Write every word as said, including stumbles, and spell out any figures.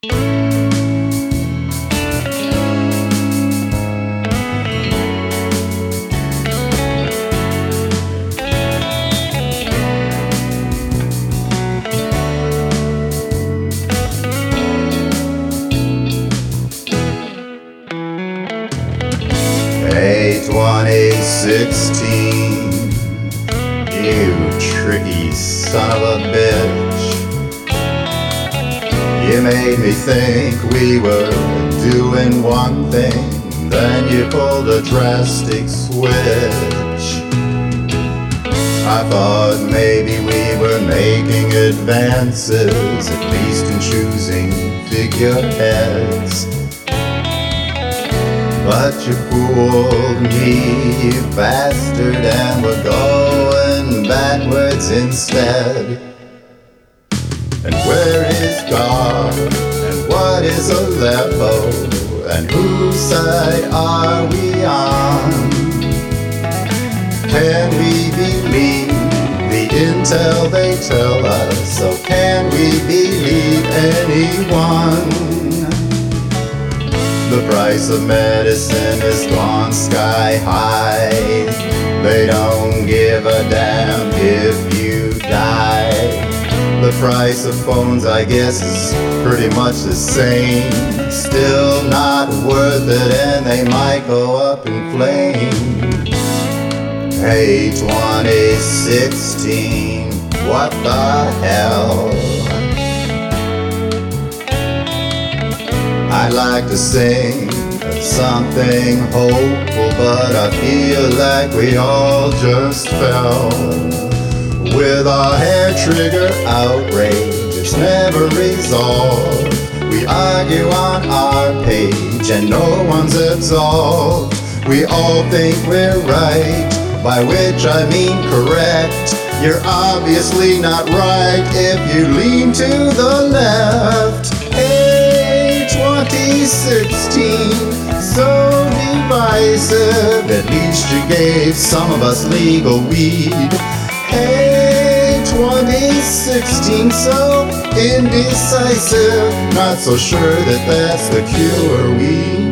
Hey, twenty sixteen, you tricky son of a bitch. You made me think we were doing one thing, then you pulled a drastic switch. I thought maybe we were making advances, at least in choosing figureheads. But you fooled me, you bastard, and we're going backwards instead. And where is God? And what is Aleppo? And whose side are we on? Can we believe the intel they tell us? So can we believe anyone? The price of medicine has gone sky high. They don't give a damn if you die. The price of phones, I guess, is pretty much the same. Still not worth it, and they might go up in flames. Hey, twenty sixteen, what the hell? I'd like to sing something hopeful, but I feel like we all just fell. With our hair trigger outrage, it's never resolved. We argue on our page and no one's absolved. We all think we're right, by which I mean correct. You're obviously not right if you lean to the left. Hey, twenty sixteen, so divisive. At least you gave some of us legal weed. Hey, twenty sixteen, so indecisive. Not so sure that that's the cure we